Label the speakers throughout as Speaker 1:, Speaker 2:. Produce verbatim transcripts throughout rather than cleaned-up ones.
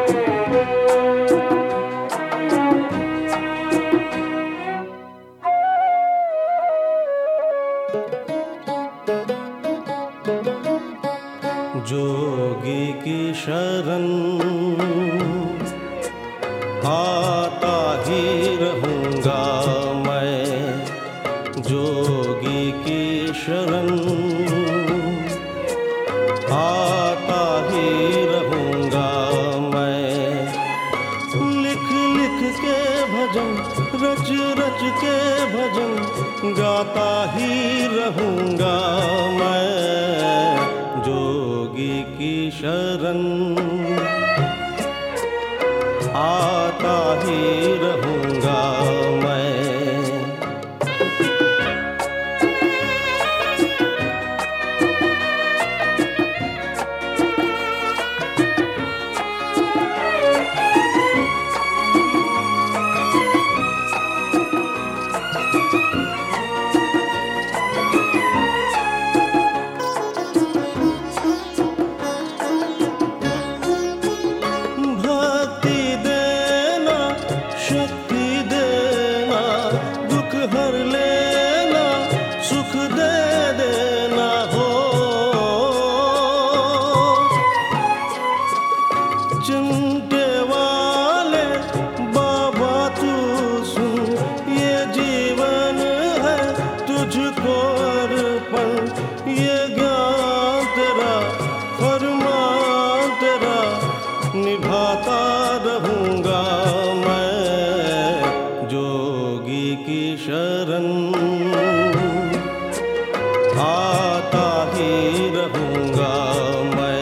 Speaker 1: जोगी की शरण आता ही रहूँगा मैं, जोगी की शरण आता ही रहूँगा मैं। लिख लिख के भजन, रच रच के भजन गाता ही रहूँगा मैं, जोगी की शरण आता ही रहूँगा मैं। शक्ति देना, दुख हर लेना, सुख दे देना हो। चिंटे वाले बाबा तू सुन, ये जीवन है तुझको अर्पण, ये ज्ञान तेरा फरमान तेरा निभाता रहूँगा मैं, जोगी की शरण आता ही रहूँगा मैं।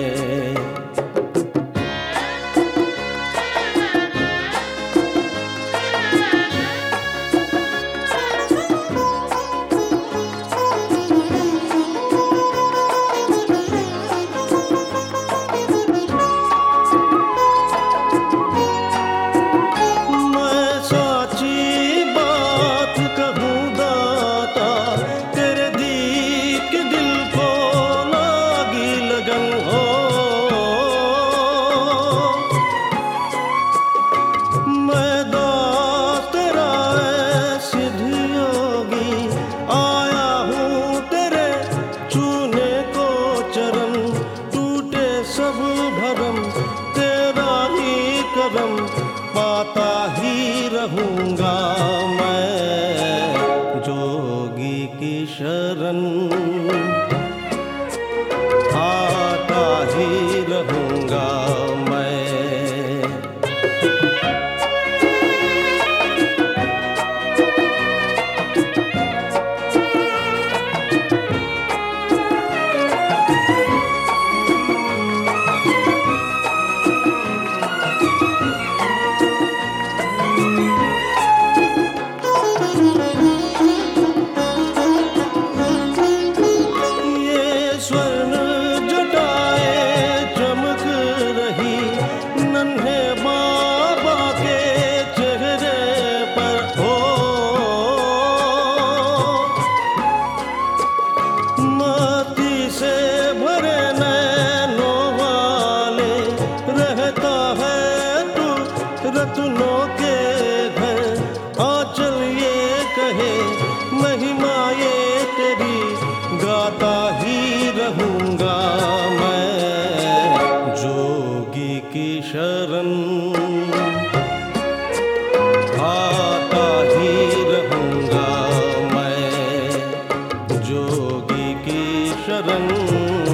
Speaker 1: सब भरम तेरा ही करम पाता ही रहूँगा मैं, जोगी की शरण आता ही रहूँगा मैं। रत्नों के घर आंचल ये कहे, महिमा ये तेरी गाता ही रहूँगा मैं, जोगी की शरण आता ही रहूँगा मैं, जोगी की शरण